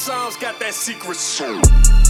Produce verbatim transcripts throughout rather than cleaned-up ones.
Sounds got that secret soul.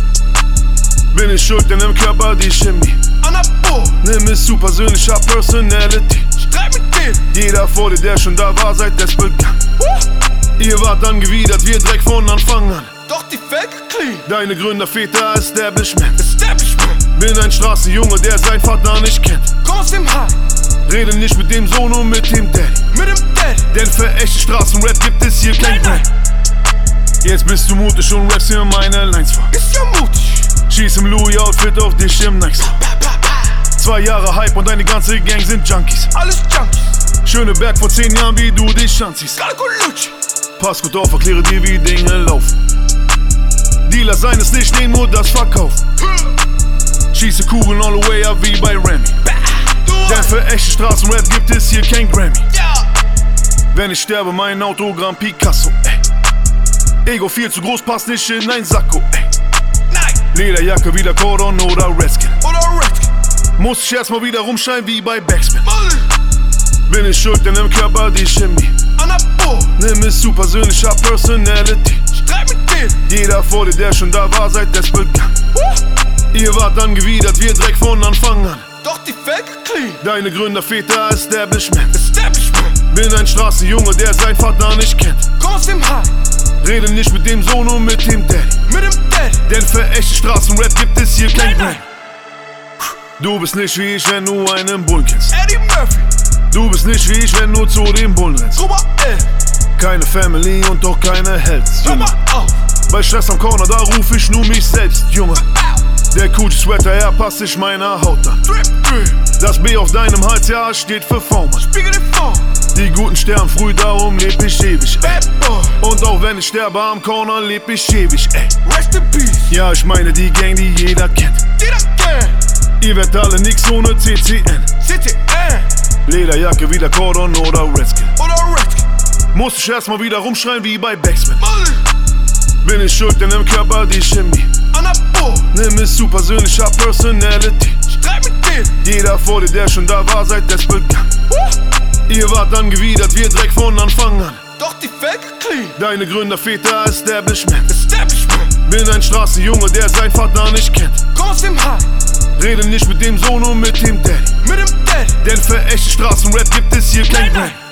Bin ich schuld, denn im Körper die Chemie. Anabol, Nimm es zu persönlicher Personality. streit mit denen. Jeder vor dir, der schon da war, seit es begann. Uh, Ihr wart angewidert, wir Dreck von Anfang an. doch die Felge clean. Deine Gründer, Väter, Establishment. Establishment, Bin ein Straßenjunge, der sein Vater nicht kennt. komm aus dem High, Rede nicht mit dem Sohn und mit dem Daddy. mit dem Daddy. Denn für echte Straßenrap gibt es hier kein Nein, nein. Brand. Jetzt bist du mutig und rappst hier meine Lines vor. Ist ja mutig. Schieß im Louis-Outfit auf dich im Nike. Pa, pa, pa. Zwei Jahre Hype und deine ganze Gang sind Junkies. Alles Junkies, Schöneberg vor zehn Jahren, wie du dich anziehst. Galgolucci. Pass gut auf, erkläre dir, wie Dinge laufen. Dealer sein ist nicht nehmen, nur das Verkaufen. Schieße Kugeln all the way up wie bei Remy. Denn für echte Straßenrap gibt es hier kein Grammy. Ja, Wenn ich sterbe, mein Autogramm Picasso, ey. Ego viel zu groß, passt nicht in ein Sakko, ey. nein, Lederjacke wie der Cordon oder Redskin. oder Redkin. Muss ich erstmal wieder rumschreien wie bei Backspin. Molly, Bin ich schuld, denn im Körper die Chemie. Anabol, Nimm es zu persönlicher Personality. streit mit denen. Jeder vor dir, der schon da war, seit es begann. Uh, Ihr wart angewidert, wir Dreck von Anfang an. doch die Felge clean. Deine Gründer, Väter, Establishment. Establishment, Bin ein Straßenjunge, der sein Vater nicht kennt. komm aus dem High, Rede nicht mit dem Sohn und mit dem Daddy. mit dem Daddy. Denn für echte Straßenrap gibt es hier kein Nein, Brand. nein. Du bist nicht wie ich, wenn du einen Bullen kennst. Eddie Murphy, Du bist nicht wie ich, wenn du zu dem Bullen rennst. Ruba L, Keine Family und doch keine Helds. hör Junge. mal auf. Bei Stress am Corner, da ruf ich nur mich selbst, Junge. Au, Der Gucci Sweater, er passt sich meiner Haut an. drip, drip, Das B auf deinem Hals, ja, steht für Form. spiegel den Form. Die guten sterben früh, darum leb ich ewig, ey. Bad boy, Und auch wenn ich sterbe am Corner, leb ich ewig, ey. rest in peace. Ja, ich meine die Gang, die jeder kennt. Die das kennt. Ihr werdet alle nix ohne C C N. C T N, Lederjacke wie der Cordon oder Redskin. oder Redkin. Muss ich erstmal wieder rumschreien wie bei Backspin. Molly, Bin ich schuld, denn im Körper die Chemie. Anabol, Nimm es zu persönlicher Personality. streit mit denen. Jeder vor dir, der schon da war, seit es begann. Uh, Ihr wart angewidert, wir Dreck von Anfang an. doch die Felge clean. Deine Gründer, Väter, Establishment. Establishment, Bin ein Straßenjunge, der sein Vater nicht kennt. komm aus dem High, Rede nicht mit dem Sohn und mit dem Daddy. mit dem Daddy. Denn für echte Straßenrap gibt es hier kein Nein, Brand. nein.